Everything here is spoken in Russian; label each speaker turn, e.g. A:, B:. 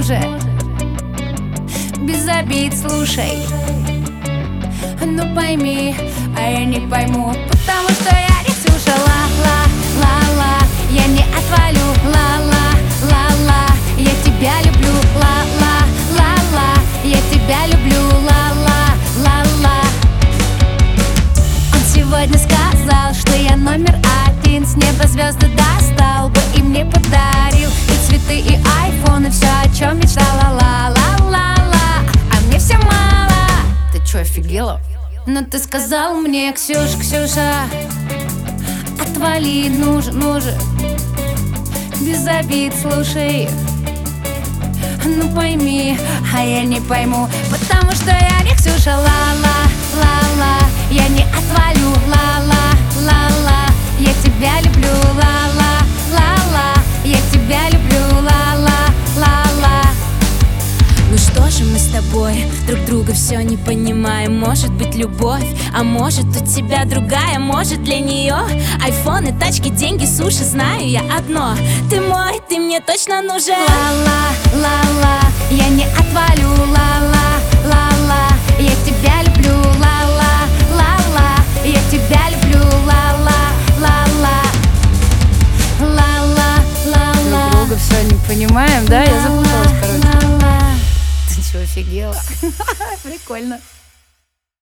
A: же, без обид слушай. Ну пойми, а я не пойму, потому что я не Ксюша. Ла-ла-ла-ла, я не отвалю. Ла-ла-ла-ла, я тебя люблю. Ла-ла-ла-ла, я тебя люблю. Ла-ла-ла-ла. Он сегодня сказал, что я номер один. С неба звезды достал бы и мне подарил и цветы, и айфон, и все, о чем мечтала. Ла-ла-ла-ла, а мне все мало. Ты чё, офигела? Но ты сказал мне: Ксюша, Ксюша, отвали, ну же, без обид слушай. Ну пойми, а я не пойму, потому что я не Ксюша. Ла-ла-ла-ла, я не отвалю. Ла-ла-ла-ла, я тебя люблю. Ла-ла-ла-ла, я тебя люблю. Ла-ла-ла-ла.
B: Ну что же мы с тобой друг друга все не понимаем? Может быть любовь, а может у тебя другая. Может для нее айфоны, тачки, деньги, суши. Знаю я одно: ты мой, ты мне точно нужен.
A: Ла-ла-ла-ла, я не отвалю. Ла-ла-ла-ла, я тебя люблю. Ла-ла-ла-ла, я тебя люблю. Ла-ла-ла-ла, ла-ла-ла-ла.
C: Друг друга все не понимаем, да? Я запуталась, короче.
A: Ты чё, офигела?
C: Прикольно.